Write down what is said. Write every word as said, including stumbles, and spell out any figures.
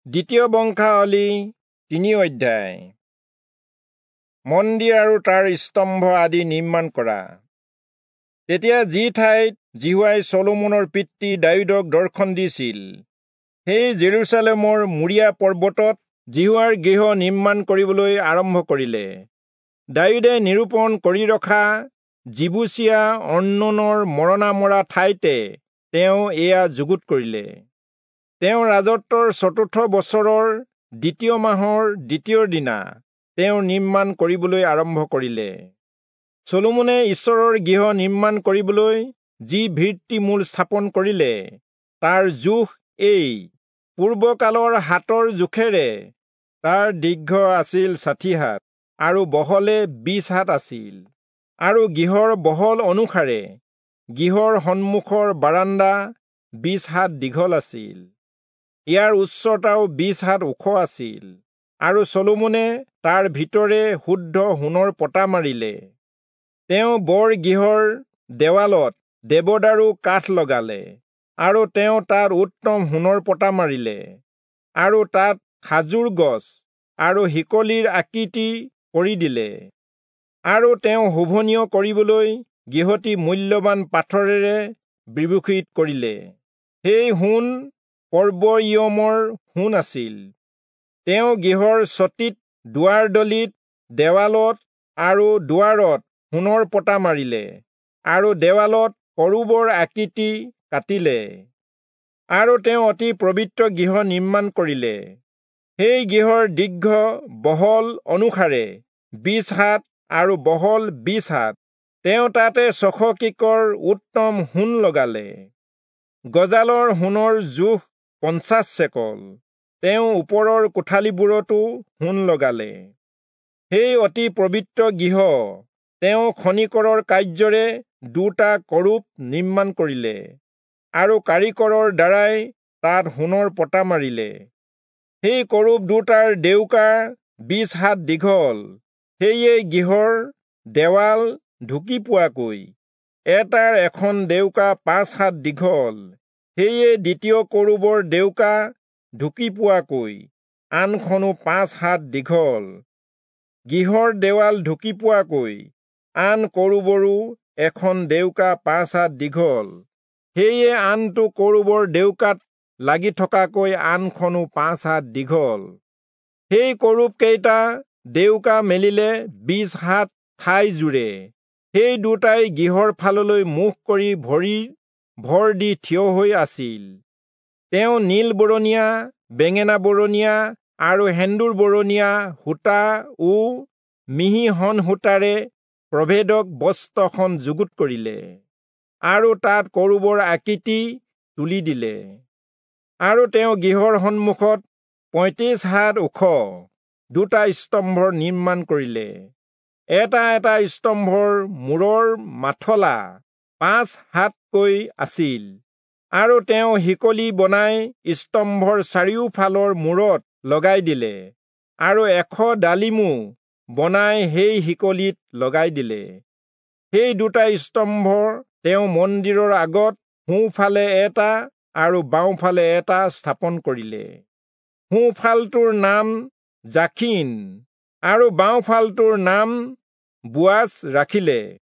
দ্বিতীয় বংশাৱলী তিনি অধ্যায়। মন্দিৰ আৰু তাৰ স্তম্ভ আদি নিৰ্মাণ কৰা। তেতিয়া যি ঠাইত জিহুৱাই চলোমনৰ পিতৃ দাৱীদক দৰ্শন দিছিল, সেই জেৰুচালেমৰ মৰিয়া পৰ্বতত জিহুৱাৰ গৃহ নিৰ্মাণ কৰিবলৈ আৰম্ভ কৰিলে। দাৱীদে নিৰূপণ কৰি ৰখা জিবুচীয়া অৰ্ণোনৰ মৰণা মৰা ঠাইতে তেওঁ এয়া যুগুত কৰিলে। তেওঁ ৰাজত্বৰ চতুৰ্থ বছৰৰ দ্বিতীয় মাহৰ দ্বিতীয় দিনা তেওঁ নিৰ্মাণ কৰিবলৈ আৰম্ভ কৰিলে। চলোমনে ঈশ্বৰৰ গৃহ নিৰ্মাণ কৰিবলৈ যি ভিত্তিমূল স্থাপন কৰিলে, তাৰ জোখ এই: পূৰ্বকালৰ হাতৰ জোখেৰে তাৰ দীৰ্ঘ আছিল ষাঠি হাত আৰু বহলে বিশ হাত আছিল, আৰু গৃহৰ বহল অনুসাৰে গৃহৰ সন্মুখৰ বাৰাণ্ডা বিশ হাত দীঘল আছিল। ইয়াৰ উচ্চতাও বিশ হাত ওখ আছিল, আৰু চলোমনে তাৰ ভিতৰে শুদ্ধ সোণৰ পতা মাৰিলে। তেওঁ বৰ গৃহৰ দেৱালত দেৱদাৰু কাঠ লগালে, আৰু তেওঁ তাত উত্তম সোণৰ পতা মাৰিলে, আৰু তাত খাজুৰ গছ আৰু শিকলিৰ আকৃতি কৰি দিলে। আৰু তেওঁ শোভনীয় কৰিবলৈ গৃহটি মূল্যৱান পাথৰেৰে বিভূষিত কৰিলে। সেই সোণ পৰ্বয়মৰ সোণ আছিল। তেওঁ গৃহৰ চটীত, দুৱাৰদলিত, দেৱালত আৰু দুৱাৰত সোণৰ পতা মাৰিলে, আৰু দেৱালত কৰূবৰ আকৃতি কাটিলে। আৰু তেওঁ অতি পবিত্ৰ গৃহ নিৰ্মাণ কৰিলে। সেই গৃহৰ দীৰ্ঘ বহল অনুসাৰে বিশ হাত আৰু বহল বিশ হাত। তেওঁ তাতে ছশ কিকৰ উত্তম সোণ লগালে। গজালৰ সোণৰ জোখ পঞ্চাছ চেকল। তেওঁ ওপৰৰ কোঠালিবোৰতো সোণ লগালে। সেই অতি পবিত্ৰ গৃহ তেওঁ খনিকৰৰ কাৰ্যৰে দুটা কৰূপ নিৰ্মাণ কৰিলে, আৰু কাৰিকৰৰ দ্বাৰাই তাত সোণৰ পতা মাৰিলে। সেই কৰূপ দুটাৰ ডেউকা বিশ হাত দীঘল। সেয়ে গৃহৰ দেৱাল ঢুকি পোৱাকৈ এটাৰ এখন ডেউকা পাঁচ হাত দীঘল। সেয়ে দ্বিতীয় কৰূবৰ ডেউকা ঢুকি পোৱাকৈ আনখনো পাঁচ হাত দীঘল। গৃহৰ দেৱাল ঢুকি পোৱাকৈ আন কৰূবৰো এখন ডেউকা পাঁচ হাত দীঘল। সেয়ে আনটো কৰূবৰ ডেউকাত লাগি থকাকৈ আনখনো পাঁচ হাত দীঘল। সেই কৰূপ কেইটা ডেউকা মেলিলে বিশ হাত ঠাই জুৰে। সেই দুটাই গৃহৰ ফাললৈ মুখ কৰি ভৰিৰ ভৰ দি থিয় হৈ আছিল। তেওঁ নীল বৰণীয়া, বেঙেনা বৰণীয়া আৰু সেন্দুৰ বৰণীয়া সূতা ও মিহি শণ সূতাৰে প্ৰভেদক বস্ত্ৰখন যুগুত কৰিলে, আৰু তাত কৰূবৰ আকৃতি তুলি দিলে। আৰু তেওঁ গৃহৰ সন্মুখত পঁয়ত্ৰিশ হাত ওখ দুটা স্তম্ভ নিৰ্মাণ কৰিলে। এটা এটা স্তম্ভৰ মূৰৰ মাথলা পাঁচ হাতকৈ আছিল, আৰু তেওঁ শিকলি বনাই স্তম্ভৰ চাৰিওফালৰ মূৰত লগাই দিলে, আৰু এশ ডালিমো বনাই সেই শিকলিত লগাই দিলে। সেই দুটা স্তম্ভ তেওঁ মন্দিৰৰ আগত সোঁফালে এটা আৰু বাওঁফালে এটা স্থাপন কৰিলে। সোঁফালটোৰ নাম জাকিন আৰু বাওঁফালটোৰ নাম বোৱাজ ৰাখিলে।